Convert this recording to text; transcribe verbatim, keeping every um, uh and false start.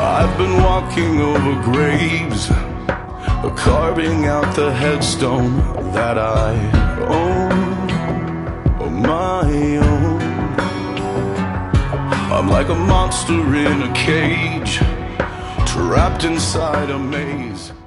I've been walking over graves, carving out the headstone that I own, my own. I'm like a monster in a cage, trapped inside a maze.